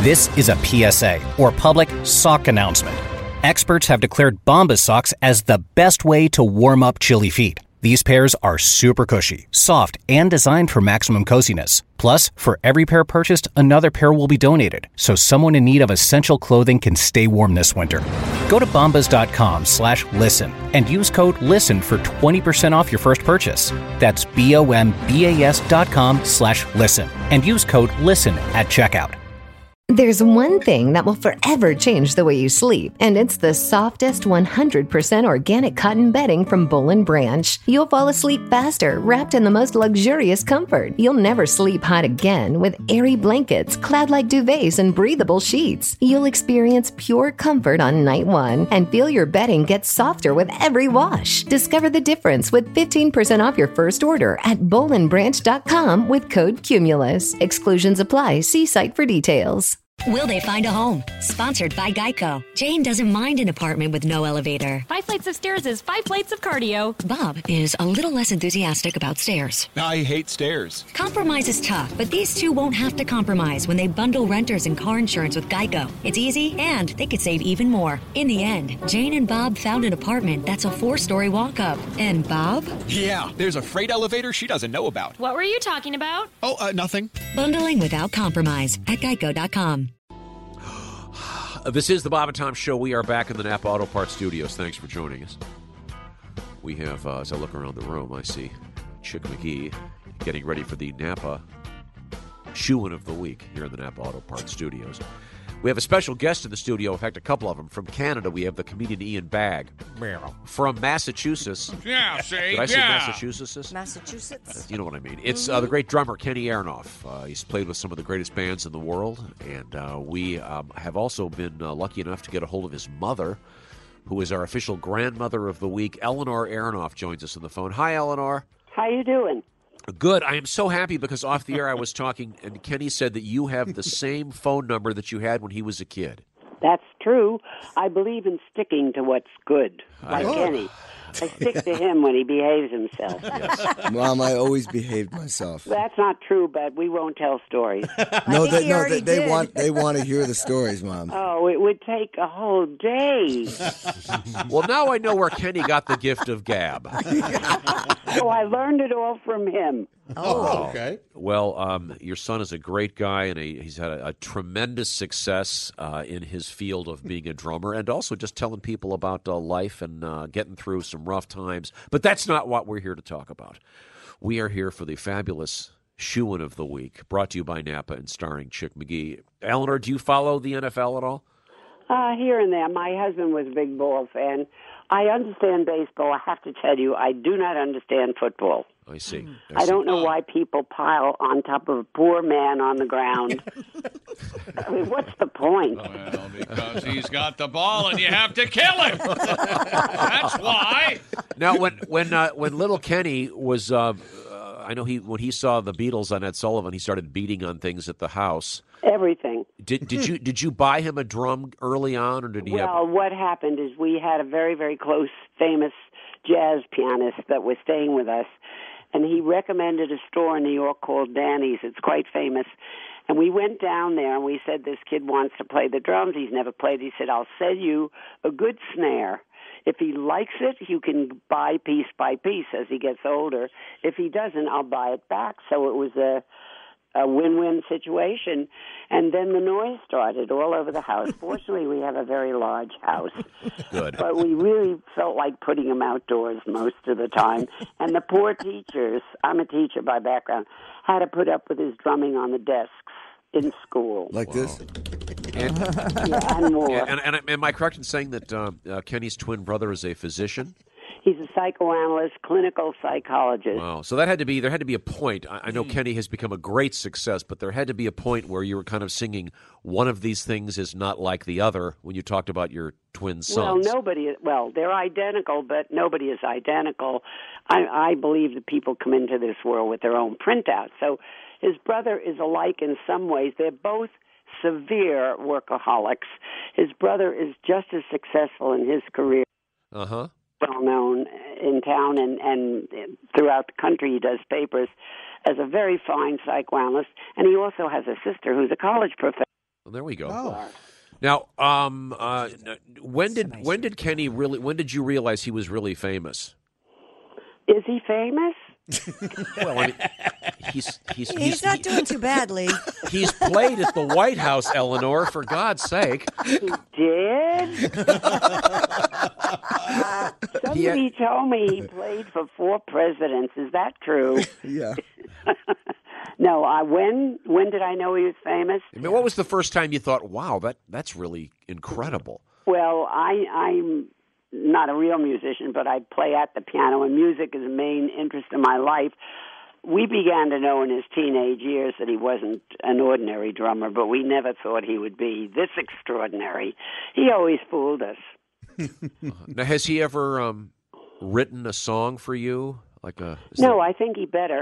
This is a PSA, or public sock announcement. Experts have declared Bombas socks as the best way to warm up chilly feet. These pairs are super cushy, soft, and designed for maximum coziness. Plus, for every pair purchased, another pair will be donated, so someone in need of essential clothing can stay warm this winter. Go to bombas.com/listen and use code LISTEN for 20% off your first purchase. That's BOMBAS.com/listen and use code LISTEN at checkout. There's one thing that will forever change the way you sleep, and it's the softest 100% organic cotton bedding from Boll & Branch. You'll fall asleep faster, wrapped in the most luxurious comfort. You'll never sleep hot again with airy blankets, cloud-like duvets, and breathable sheets. You'll experience pure comfort on night one and feel your bedding get softer with every wash. Discover the difference with 15% off your first order at bollandbranch.com with code CUMULUS. Exclusions apply. See site for details. Will they find a home? Sponsored by Geico. Jane doesn't mind an apartment with no elevator. 5 flights of stairs is 5 flights of cardio. Bob is a little less enthusiastic about stairs. I hate stairs. Compromise is tough, but these two won't have to compromise when they bundle renters and car insurance with Geico. It's easy, and they could save even more. In the end, Jane and Bob found an apartment that's a 4-story walk-up. And Bob? Yeah, there's a freight elevator she doesn't know about. What were you talking about? Oh, nothing. Bundling without compromise at geico.com. This is the Bob and Tom Show. We are back in the Napa Auto Parts Studios. Thanks for joining us. We have, as I look around the room, I see Chick McGee getting ready for the Napa Shoe-In of the Week here in the Napa Auto Parts Studios. We have a special guest in the studio, in fact, a couple of them. From Canada, we have the comedian Ian Bagg. From Massachusetts. Yeah, see? Did I say Massachusetts? Massachusetts. You know what I mean. It's the great drummer, Kenny Aronoff. He's played with some of the greatest bands in the world. And we have also been lucky enough to get a hold of his mother, who is our official grandmother of the week. Eleanor Aronoff joins us on the phone. Hi, Eleanor. How you doing? Good. I am so happy because off the air I was talking, and Kenny said that you have the same phone number that you had when he was a kid. That's true. I believe in sticking to what's good, like Kenny. I stick to him when he behaves himself. Yes. Mom, I always behaved myself. That's not true, but we won't tell stories. They want to hear the stories, Mom. Oh, it would take a whole day. Well, now I know where Kenny got the gift of gab. So I learned it all from him. Oh, okay. Well, your son is a great guy, and he's had a tremendous success in his field of being a drummer, and also just telling people about life and getting through some rough times. But that's not what we're here to talk about. We are here for the fabulous Shoe-In of the Week, brought to you by Napa and starring Chick McGee. Eleanor, do you follow the NFL at all? Here and there. My husband was a big ball fan. I understand baseball. I have to tell you, I do not understand football. I see. I don't know why people pile on top of a poor man on the ground. I mean, what's the point? Well, because he's got the ball and you have to kill him. That's why. Now, when little Kenny was, I know when he saw the Beatles on Ed Sullivan, he started beating on things at the house. Everything. Did you buy him a drum early on, or did he? Well, what happened is we had a very, very close, famous jazz pianist that was staying with us, and he recommended a store in New York called Danny's. It's quite famous. And we went down there, and we said, this kid wants to play the drums. He's never played. He said, I'll sell you a good snare. If he likes it, you can buy piece by piece as he gets older. If he doesn't, I'll buy it back. So it was a win-win situation. And then the noise started all over the house. Fortunately, we have a very large house. Good. But we really felt like putting him outdoors most of the time. And the poor teachers, I'm a teacher by background, had to put up with his drumming on the desks in school. Like this? And more. Yeah, and am I correct in saying that Kenny's twin brother is a physician? He's a psychoanalyst, clinical psychologist. Wow. So there had to be a point. I know Kenny has become a great success, but there had to be a point where you were kind of singing one of these things is not like the other when you talked about your twin sons. Well, they're identical, but nobody is identical. I believe that people come into this world with their own printout. So his brother is alike in some ways. They're both severe workaholics. His brother is just as successful in his career. Uh-huh. Well known in town and throughout the country. He does papers as a very fine psychoanalyst, and he also has a sister who's a college professor. Well, there we go. Oh. Now, when did Kenny really? When did you realize he was really famous? Is he famous? Well, I mean, he's not doing too badly. He's played at the White House, Eleanor, for God's sake. He did? Somebody told me he played for 4 presidents. Is that true? Yeah. No, when did I know he was famous? I mean, what was the first time you thought, wow, that's really incredible? Well, I'm not a real musician, but I play at the piano, and music is a main interest in my life. We began to know in his teenage years that he wasn't an ordinary drummer, but we never thought he would be this extraordinary. He always fooled us. Now, has he ever written a song for you? No, I think he better.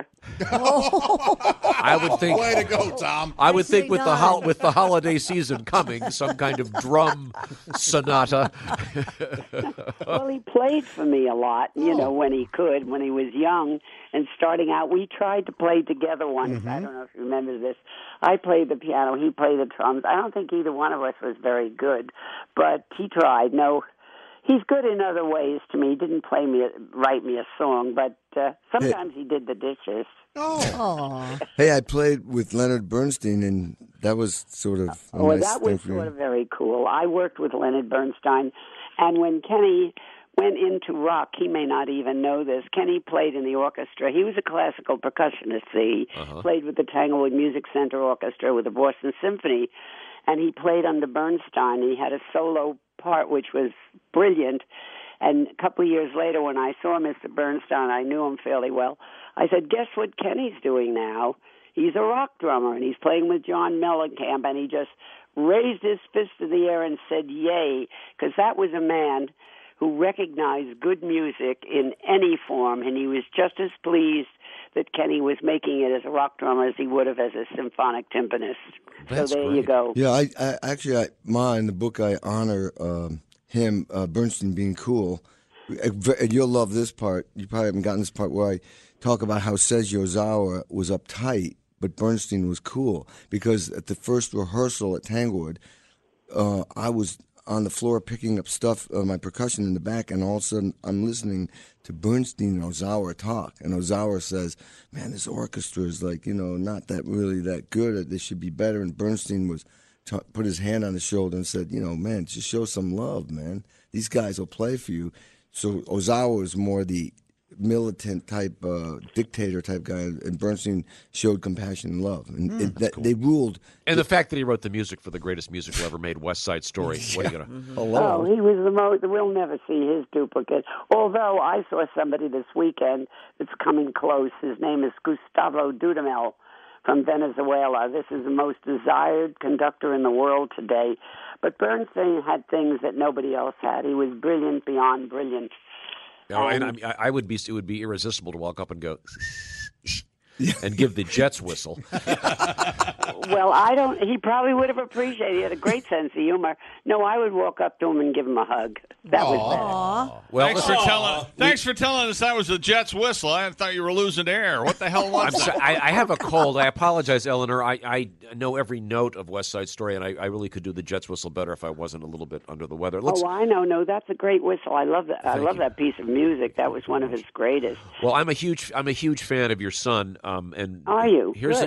I would think. Way to go, Tom. I would think with the holiday season coming, some kind of drum sonata. Well, he played for me a lot, when he could, when he was young and starting out. We tried to play together once. I don't know if you remember this. I played the piano, he played the drums. I don't think either one of us was very good, but he tried. No. He's good in other ways to me. He didn't write me a song, but sometimes he did the dishes. Oh. Hey, I played with Leonard Bernstein, and that was sort of a nice that was thing for sort of very cool. I worked with Leonard Bernstein, and when Kenny went into rock, he may not even know this. Kenny played in the orchestra. He was a classical percussionist. He played with the Tanglewood Music Center Orchestra, with the Boston Symphony, and he played under Bernstein. He had a solo part which was brilliant. And a couple of years later, when I saw Mr. Bernstein, I knew him fairly well. I said, guess what Kenny's doing now? He's a rock drummer, and he's playing with John Mellencamp, and he just raised his fist in the air and said, yay, because that was a man who recognized good music in any form, and he was just as pleased that Kenny was making it as a rock drummer as he would have as a symphonic timpanist. That's so there great. you go. Yeah, I actually, in the book, I honor him, Bernstein, being cool. And you'll love this part. You probably haven't gotten this part where I talk about how Sergio Ozawa was uptight, but Bernstein was cool. Because at the first rehearsal at Tanglewood, I was on the floor picking up stuff, my percussion in the back, and all of a sudden I'm listening to Bernstein and Ozawa talk. And Ozawa says, man, this orchestra is not that good. They should be better. And Bernstein put his hand on his shoulder and said, man, just show some love, man. These guys will play for you. So Ozawa was more the militant type, dictator type guy, and Bernstein showed compassion and love, and cool. They ruled. And the fact that he wrote the music for the greatest musical ever made, West Side Story. What are you gonna? Oh, he was the most. We'll never see his duplicate. Although I saw somebody this weekend that's coming close. His name is Gustavo Dudamel from Venezuela. This is the most desired conductor in the world today. But Bernstein had things that nobody else had. He was brilliant beyond brilliant. And it would be irresistible to walk up and go and give the Jets whistle. Well, he probably would have appreciated it. He had a great sense of humor. No, I would walk up to him and give him a hug. That was better. Well, thanks for telling us that was the Jets whistle. I thought you were losing air. What the hell was that? I have a cold. I apologize, Eleanor. I know every note of West Side Story, and I really could do the Jets whistle better if I wasn't a little bit under the weather. I know. No, that's a great whistle. I love that. I love that piece of music. That was one of his greatest. Well, I'm a huge fan of your son. And are you? Here's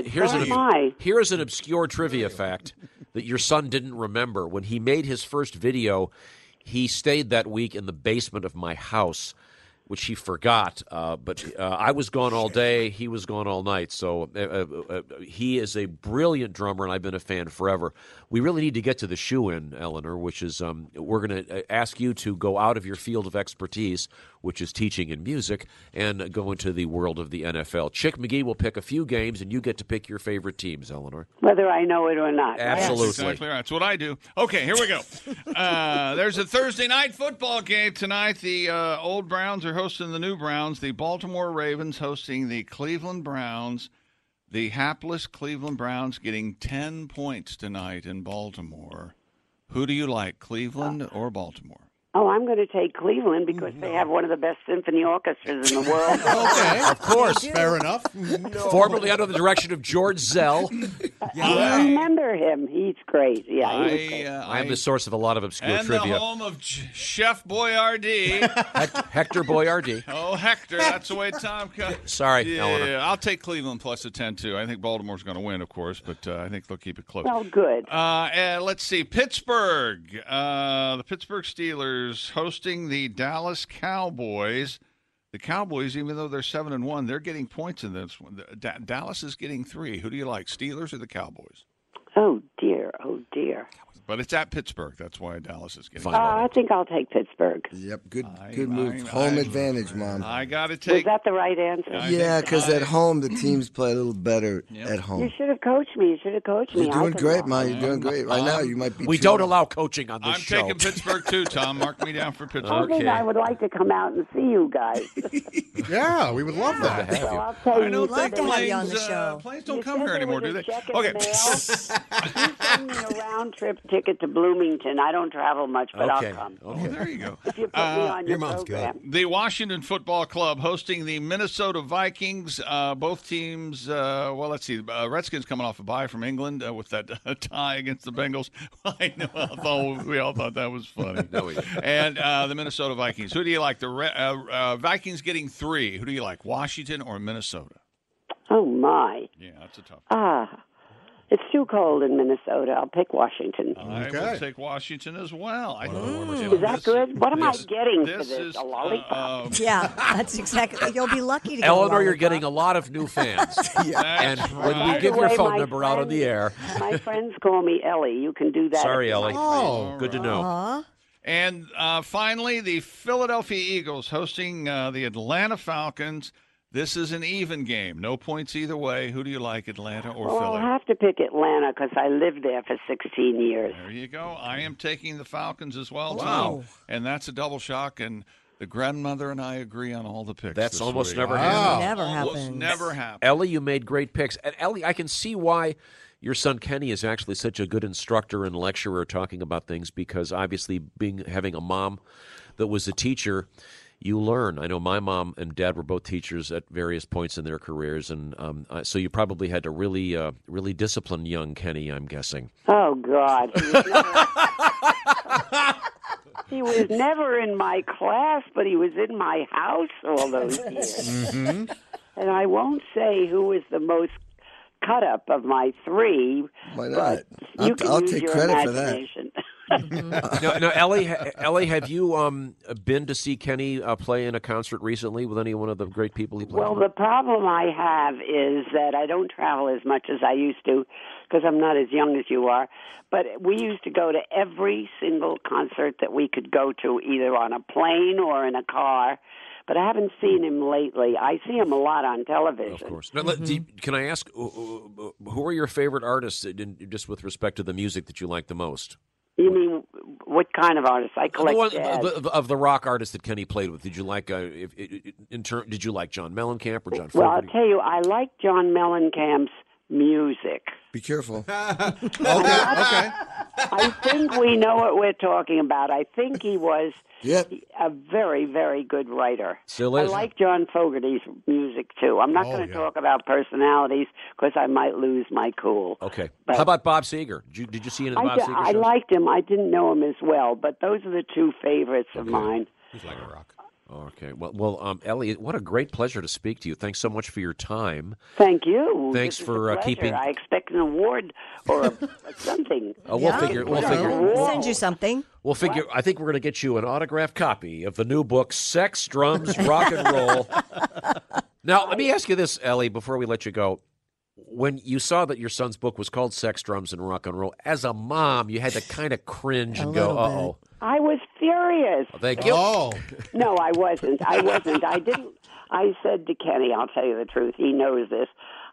an an obscure trivia fact that your son didn't remember. When he made his first video, he stayed that week in the basement of my house, which he forgot. But I was gone all day. He was gone all night. So he is a brilliant drummer, and I've been a fan forever. We really need to get to the shoe-in, Eleanor, which is we're going to ask you to go out of your field of expertise, which is teaching in music, and go into the world of the NFL. Chick McGee will pick a few games, and you get to pick your favorite teams, Eleanor. Whether I know it or not. Absolutely. That's exactly right. That's what I do. Okay, here we go. There's a Thursday night football game tonight. The old Browns are hosting the new Browns. The Baltimore Ravens hosting the Cleveland Browns. The hapless Cleveland Browns getting 10 points tonight in Baltimore. Who do you like, Cleveland or Baltimore? Oh, I'm going to take Cleveland because they have one of the best symphony orchestras in the world. Okay. Of course. Fair enough. Formerly under the direction of George Zell. I remember him. He's great. Yeah, he was great. I am the source of a lot of obscure and trivia. the home of Chef Boyardee. Hector Boyardee. Oh, Hector, that's the way Tom comes. Sorry, Eleanor. Yeah, I'll take Cleveland plus a 10, too. I think Baltimore's going to win, of course, but I think they'll keep it close. Well, good. And let's see. Pittsburgh. The Pittsburgh Steelers hosting the Dallas Cowboys. The Cowboys, even though they're 7-1, they're getting points in this one. Dallas is getting 3. Who do you like, Steelers or the Cowboys? Oh, dear. Oh, dear. But it's at Pittsburgh. That's why Dallas is getting. I think I'll take Pittsburgh. Yep, good move. Home advantage, Mom. I got to Was take. that the right answer? Yeah, because at home the teams play a little better at home. You should have coached me. You're doing great, Ma. You're doing great. Right now, you might be. We don't allow coaching on this I'm show. taking Pittsburgh, too, Tom. Mark me down for Pittsburgh. I think I would like to come out and see you guys. Yeah, we would love that. So I'll tell you. I don't Love think to have you on planes, the show. planes don't You come said here there anymore, was do a they? check in Okay. the mail. You send me a round trip ticket to Bloomington. I don't travel much, but Okay. I'll come. Oh, there you go. If you put me on your mom's program. The Washington Football Club hosting the Minnesota Vikings. Both teams, well, let's see. Redskins coming off a bye from England with that tie against the Bengals. I know. We all thought that was funny. No, we didn't. And the Minnesota Vikings. Who do you like? The Vikings getting 3. Who do you like, Washington or Minnesota? Oh, my. Yeah, that's a tough. It's too cold in Minnesota. I'll pick Washington. I will take Washington as well. Is that good? What am I getting for this? A lollipop? Yeah, that's exactly. You'll be lucky to get Eleanor, a you're lollipop. getting a lot of new fans. And when By we the give your way, phone my number out on the air. My friends call me Ellie. You can do that. Sorry, Ellie. Oh, good to know. Aw. And finally, the Philadelphia Eagles hosting the Atlanta Falcons. This is an even game. No points either way. Who do you like, Atlanta or Well, Philly? I'll have to pick Atlanta because I lived there for 16 years. There you go. I am taking the Falcons as well, Wow. too. And that's a double shock. And the grandmother and I agree on all the picks. That's this almost week. never Wow. happened. Never Almost happens. never happens. Ellie, you made great picks. And Ellie, I can see why your son Kenny is actually such a good instructor and lecturer talking about things because obviously having a mom that was a teacher, you learn. I know my mom and dad were both teachers at various points in their careers, and so you probably had to really discipline young Kenny, I'm guessing. Oh, God. He was never in my class, but he was in my house all those years. And I won't say who was the most cut up of my 3. Why not? But you can I'll use take your credit for that. imagination. No, Ellie, have you been to see Kenny play in a concert recently with any one of the great people he played Well, with? the problem I have is that I don't travel as much as I used to because I'm not as young as you are. But we used to go to every single concert that we could go to, either on a plane or in a car. But I haven't seen him lately. I see him a lot on television. Of course. Now, can I ask, who are your favorite artists, just with respect to the music that you like the most? You mean what kind of artists? I collect jazz. Of the rock artists that Kenny played with, did you like did you like John Mellencamp or John Fogerty? Well, I'll tell you, I like John Mellencamp's music. Be careful. Okay. I think we know what we're talking about. I think he was Yep. a very, very good writer. Still is. I like John Fogerty's music, too. I'm not going to talk about personalities because I might lose my cool. Okay. But How about Bob Seger? Did you see any of the Bob Seger I shows? liked him. I didn't know him as well, but those are the 2 favorites of mine. He's like a rock. Okay. Well, Ellie, what a great pleasure to speak to you. Thanks so much for your time. Thank you. Thanks This is for a pleasure. keeping. I expect an award or something. We'll figure. We'll send you something. We'll figure. I think we're going to get you an autographed copy of the new book, Sex, Drums, Rock and Roll. Now, let me ask you this, Ellie, before we let you go. When you saw that your son's book was called Sex, Drums, and Rock and Roll, as a mom, you had to kind of cringe and go, "Uh-oh." I was furious. Thank you. Oh. No, I wasn't. I didn't. I said to Kenny, I'll tell you the truth. He knows this.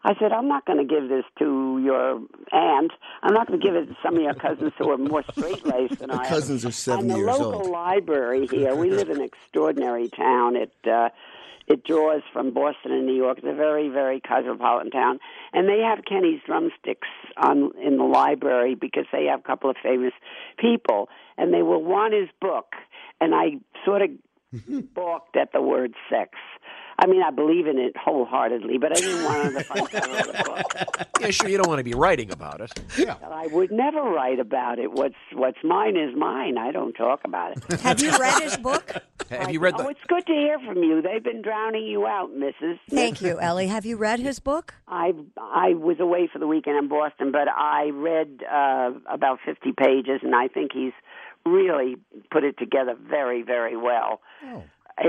I said, I'm not going to give this to your aunt. I'm not going to give it to some of your cousins who are more straight-laced than I am. Cousins are 70 and years the old. local library here, we live in an extraordinary town. It draws from Boston and New York. It's a very, very cosmopolitan town. And they have Kenny's drumsticks in the library because they have a couple of famous people. And they will want his book. And I sort of balked at the word sex. I mean, I believe in it wholeheartedly, but I didn't want it on the front cover of the book. Yeah, sure, you don't want to be writing about it. Yeah. I would never write about it. What's mine is mine. I don't talk about it. Have you read his book? Have you read Oh, it's good to hear from you. They've been drowning you out, Mrs. Thank you, Ellie. Have you read his book? I was away for the weekend in Boston, but I read about 50 pages, and I think he's really put it together very, very well. Oh.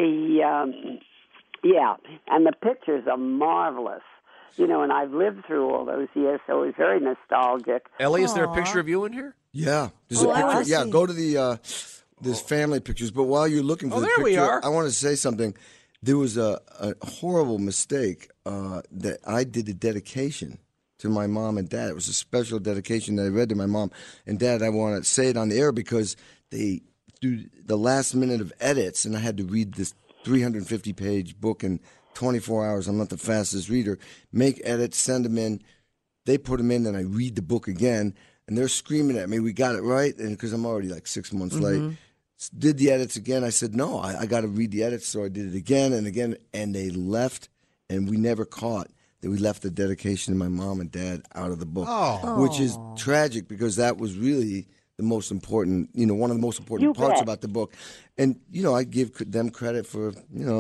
Yeah, and the pictures are marvelous. You know, and I've lived through all those years, so it's very nostalgic. Ellie, is there a picture of you in here? Yeah. There's Oh, a I wanna picture. Yeah, see. go to the there's family pictures. But while you're looking for Oh, the there picture, we are. I want to say something. There was a horrible mistake that I did a dedication to my mom and dad. It was a special dedication that I read to my mom and dad. I want to say it on the air because they do the last minute of edits, and I had to read this 350-page book in 24 hours. I'm not the fastest reader. Make edits, send them in. They put them in, and I read the book again, and they're screaming at me, we got it right, and because I'm already like 6 months late. Did the edits again. I said, no, I got to read the edits, so I did it again and again, and they left, and we never caught that we left the dedication to my mom and dad out of the book, which is tragic because that was really the most important, one of the most important You parts bet. about the book. And, I give them credit for,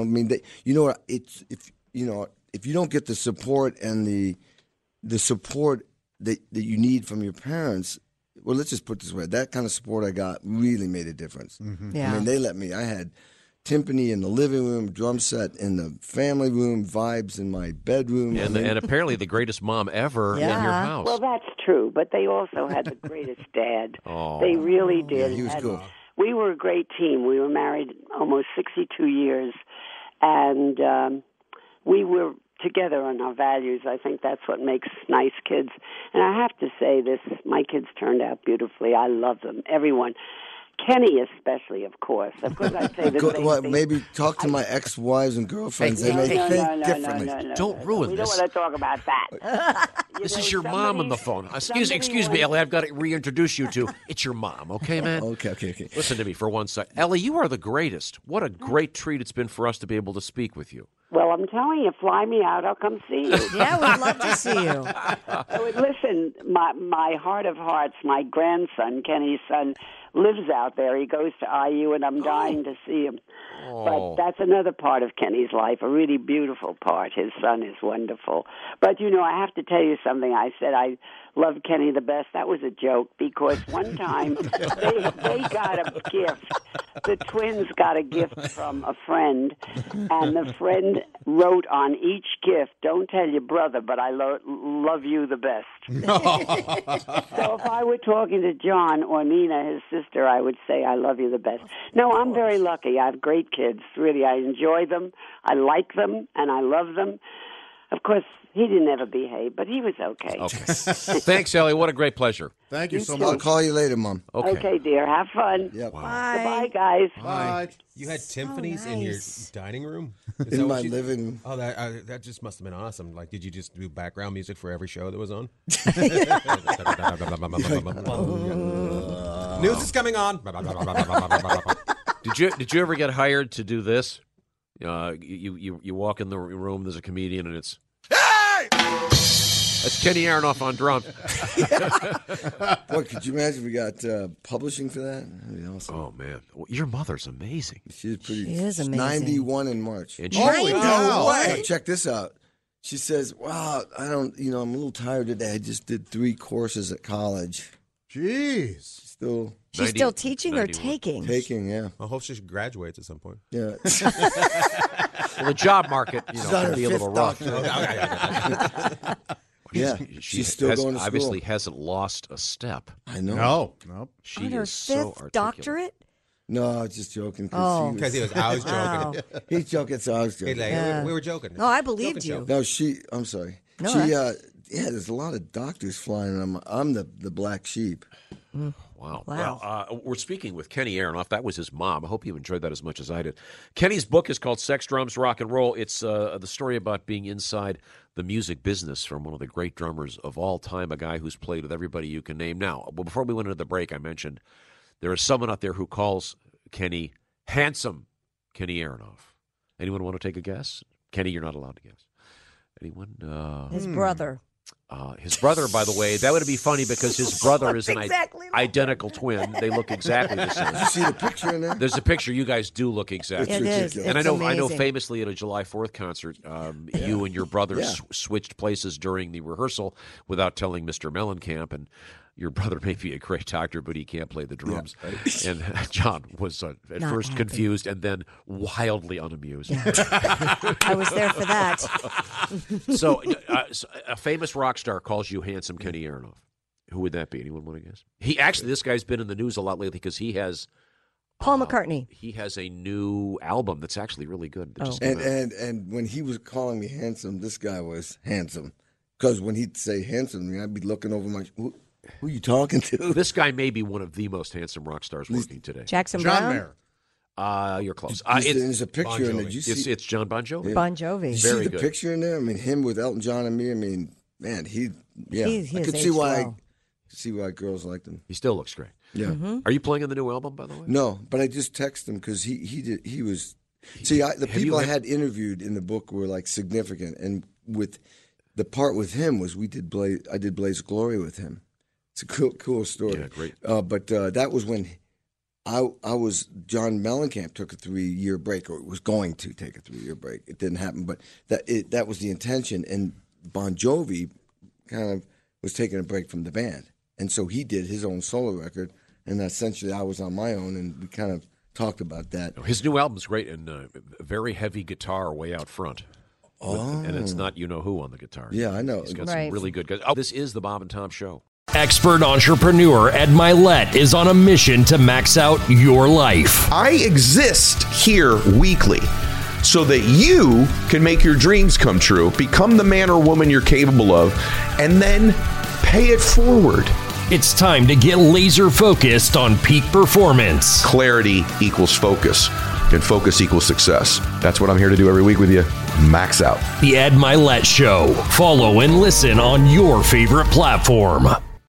if you don't get the support and the support that you need from your parents, well, let's just put it this way. That kind of support I got really made a difference. Yeah. I mean, I had timpani in the living room, drum set in the family room, vibes in my bedroom. And, and apparently the greatest mom ever in your Yeah. house. Well, that's true, but they also had the greatest dad. Oh. They really did. Yeah, he was And cool. We were a great team. We were married almost 62 years, and we were together on our values. I think that's what makes nice kids. And I have to say this, my kids turned out beautifully. I love them, everyone. Kenny especially, of course. Of course, I say the same thing. Maybe talk to my ex-wives and girlfriends. They may think differently. Don't ruin We this. don't want to talk about that. This is your mom on the phone. Excuse me, Ellie. I've got to reintroduce you to. It's your mom, okay, man? Okay. Listen to me for one sec. Ellie, you are the greatest. What a great treat it's been for us to be able to speak with you. Well, I'm telling you, fly me out. I'll come see you. Yeah, we'd love to see you. Listen, my heart of hearts, my grandson, Kenny's son, lives out there. He goes to IU, and I'm dying to see him. But that's another part of Kenny's life, a really beautiful part. His son is wonderful. But, I have to tell you something. I said I loved Kenny the best. That was a joke because one time they got a gift. The twins got a gift from a friend, and the friend wrote on each gift, "Don't tell your brother, but I love you the best." So if I were talking to John or Nina, his sister, I would say, "I love you the best." No, I'm very lucky. I have great kids. Really, I enjoy them. I like them, and I love them. Of course, he didn't ever behave, but he was okay. Okay. Thanks, Ellie. What a great pleasure. Thank you so I'll much. call you later, Mom. Okay, dear. Have fun. Yep. Goodbye, guys. Bye. You had Timpanies in your dining room? Is In that my what you- living room. Oh, that just must have been awesome. Like, did you just do background music for every show that was on? News is coming on. Did you ever get hired to do this? You walk in the room. There's a comedian, and it's that's Kenny Aronoff on drums. Boy, could you imagine if we got publishing for that? That'd be awesome. Oh man, your mother's amazing. She's pretty. She is she's amazing. 91 in March. And Holy cow. Now, check this out. She says, "Wow, I'm a little tired today. I just did 3 courses at college. Jeez. Still She's still teaching or 91. taking? taking, yeah, I hope she graduates at some point. yeah." Well, the job market, She's on can her be a little 5th rough. doctorate. Yeah, she's still going to school. Obviously, hasn't lost a step. I know. No. She On her is so 5th articulate. doctorate? No, I was just joking. Oh. Because I was joking. Wow. He's joking, so I was He's joking. like, we were joking. No, I believed you. No, I'm sorry. No, there's a lot of doctors flying. I'm the black sheep. Wow. Wow. Well, we're speaking with Kenny Aronoff. That was his mom. I hope you enjoyed that as much as I did. Kenny's book is called Sex, Drums, Rock and Roll. It's the story about being inside the music business from one of the great drummers of all time, a guy who's played with everybody you can name. Now, before we went into the break, I mentioned there is someone out there who calls Kenny handsome Kenny Aronoff. Anyone want to take a guess? Kenny, you're not allowed to guess. Anyone? His brother. His brother, by the way, that would be funny because his brother is an identical twin. They look exactly the same. Did you see the picture in there? There's a picture. You guys do look exactly. It is. And It's I know amazing. famously at a July 4th concert, you and your brother switched places during the rehearsal without telling Mr. Mellencamp, and your brother may be a great doctor, but he can't play the drums. Yeah, right. And John was at Not first happy. confused and then wildly unamused. Yeah. I was there for that. So a famous rock star calls you handsome Kenny Aronoff. Who would that be? Anyone want to guess? This guy's been in the news a lot lately because he has Paul McCartney. He has a new album that's actually really good. That just came out. And when he was calling me handsome, this guy was handsome. Because when he'd say handsome to me, I'd be looking over my... Who are you talking to? This guy may be one of the most handsome rock stars working today. Jackson John Brown? Mayer. You're close. There's a picture Bon in there. Jovi. Did you see? It's John Bon Jovi. Bon Jovi. Did you Very see the good. picture in there? I mean, him with Elton John and me. I mean, man, He I has could aged well. see why girls liked him. He still looks great. Yeah. Mm-hmm. Are you playing on the new album, by the way? No, but I just texted him because he was. See, the people I had interviewed in the book were like significant, and with the part with him was I did Blaze of Glory with him. It's a cool story. Yeah, great. But that was when I was John Mellencamp took a 3-year break, or was going to take a 3-year break. It didn't happen, but that was the intention. And Bon Jovi kind of was taking a break from the band, and so he did his own solo record, and essentially I was on my own, and we kind of talked about that. His new album's great, and very heavy guitar way out front. And it's not you-know-who on the guitar. Yeah, I know. He's got Right. some really good guys. Oh, this is the Bob and Tom Show. Expert entrepreneur Ed Milet is on a mission to max out your life. I exist here weekly so that you can make your dreams come true, become the man or woman you're capable of, and then pay it forward. It's time to get laser focused on peak performance. Clarity equals focus, and focus equals success. That's what I'm here to do every week with you. Max out. The Ed Milet Show. Follow and listen on your favorite platform.